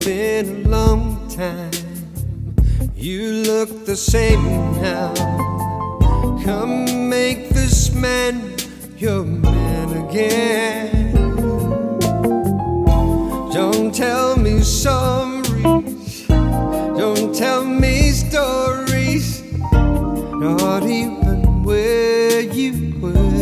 been a long time. You look the same now. Come make this man your man again. Don't tell me sorries, don't tell me stories, not even where you were.